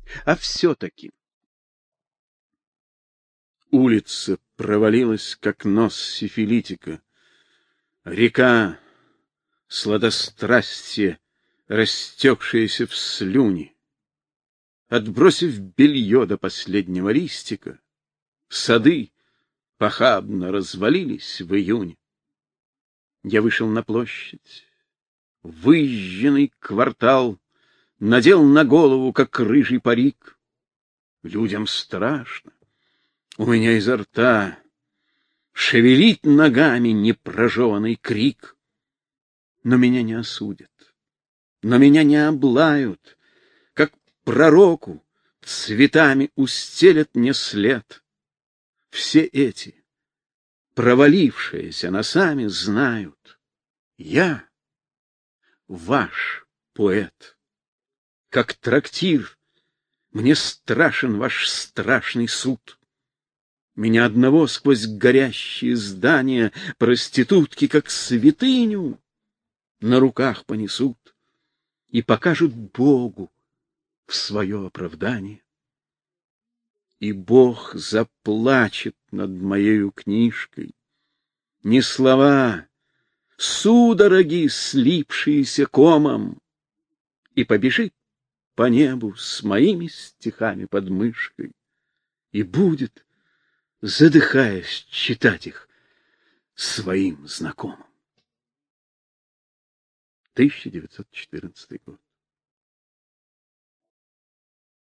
А все-таки улица провалилась, как нос сифилитика. Река сладострастия, растекшаяся в слюни. Отбросив белье до последнего листика, сады похабно развалились в июне. Я вышел на площадь, выжженный квартал, надел на голову, как рыжий парик. Людям страшно. У меня изо рта шевелит ногами непрожеванный крик. Но меня не осудят, но меня не облают, как пророку цветами устелят мне след. Все эти, провалившиеся носами, знают: я ваш поэт. Как трактир, мне страшен ваш страшный суд. Меня одного сквозь горящие здания проститутки, как святыню, на руках понесут и покажут Богу в свое оправдание. И Бог заплачет над моею книжкой. Не слова, судороги, слипшиеся комом, и побежит по небу с моими стихами под мышкой и будет, задыхаясь, читать их своим знакомым. 1914 год.